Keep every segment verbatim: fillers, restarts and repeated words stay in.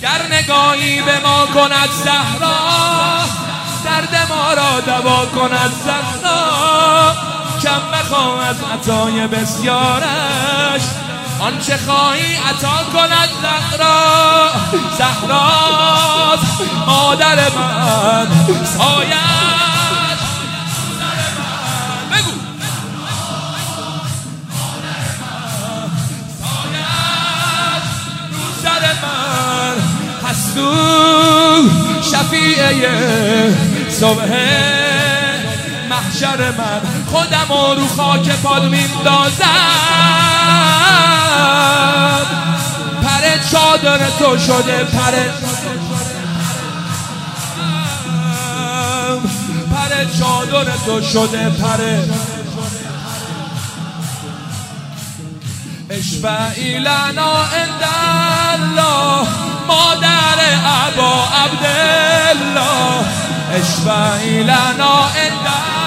گر نگاهی به ما کند زهرا، درد ما را دوا کند زهرا. کم مخواه از عطای بسیارش، آنچه خواهی عطا کند زهرا. زهراست مادر من، سایش مادر من. بگو مادر من، سایش رو سر من. هست تو شفیعه صبح محشر من. خودم رو خاک پاد میندازم، پر چادر تو شده پر پر چادر تو شده پر. اشفعی لنا عند الله مادر ابا عبدالله. اشفعی لنا عند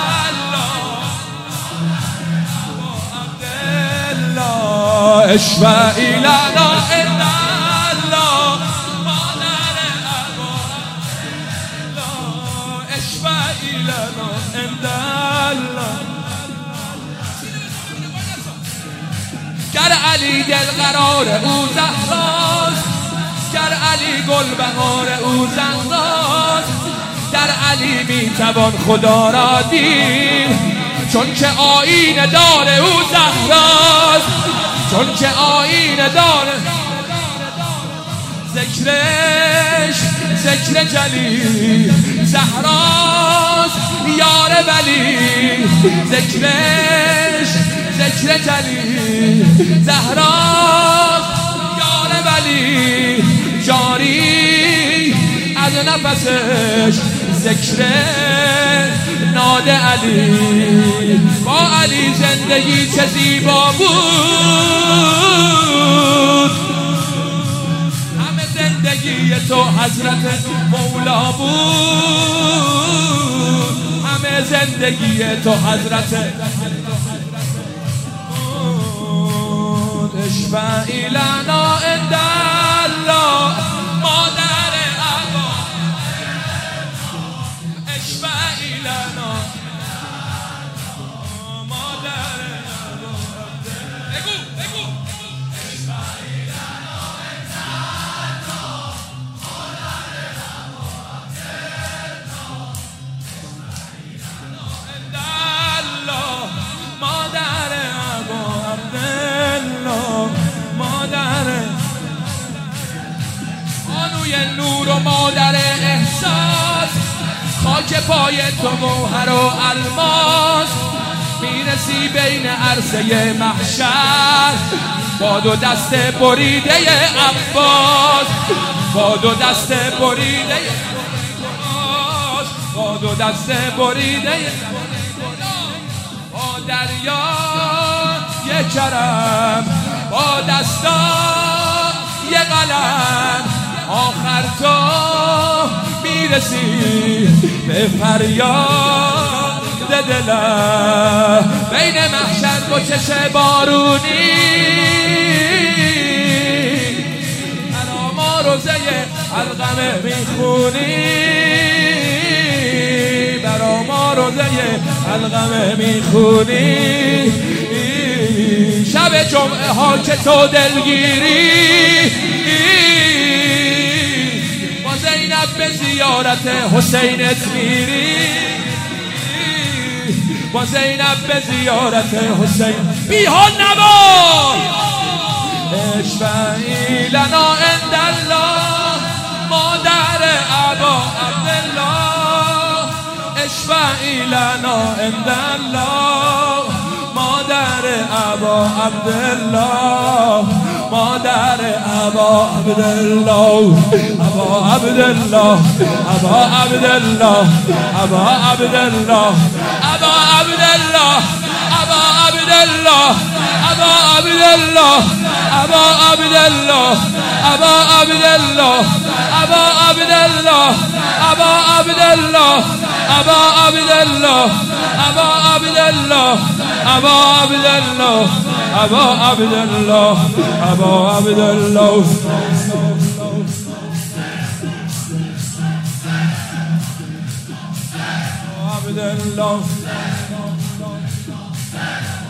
اشفعی لنا عند الله مادر ابا عبدالله. اشفعی لنا عند الله. گر علی دل قرار او زهراست، گر علی گل بهار او زهراست. در علی میتوان خدا را دید، چون که آیین دار او زهراست. چون که آیین دار ذکرش ذکر جلی زهراست. یار ولی ذکرش ذکر جلی زهراست. یار ولی جاری از نفسش ذکر ناد علی. با علی زندگی چه زیبا بود، همه زندگی تو حضرت مولا بود. همه زندگی تو حضرت بود. اشفعی لنا عند الله مادر ابا. اشفعی لنا مادر ابا. بگو بگو اشفعی لنا عند الله مادر ابا عبدالله. اشفعی لنا عند الله مادر ابا عبدالله. مادر بانوی نور و مادر احساس، خاک پای تو موهر و الماس. میرسی بین عرصه محشر با دو دست بریده عباس. با دو دست بریده عباس. با دو دست بریده با دریا یه کرم، با دستا یه قلم. آخر تو میرسی به فریاد دلم. بین محشر با چش بارونی برا ما روزه القم میخونی. برا ما روزه القم میخونی. شب جمعه ها که تو دلگیری، با زینب به زیارت حسینت میری. با زینب به زیارت حسین بی حال نباش. اشفعی لنا عند الله مادر ابا عبدالله. اشفعی لنا عند الله مادر ابا عبدالله. مادر ابا عبدالله. ابا عبدالله. ابا عبدالله. ابا عبدالله. ابا عبدالله. ابا عبدالله. ابا عبدالله. ابا عبدالله. ابا عبدالله. ابا عبدالله. ابا عبدالله. ابا عبدالله. ابا عبدالله. ابا عبدالله. ابا عبدالله. ابا عبدالله. عبدالله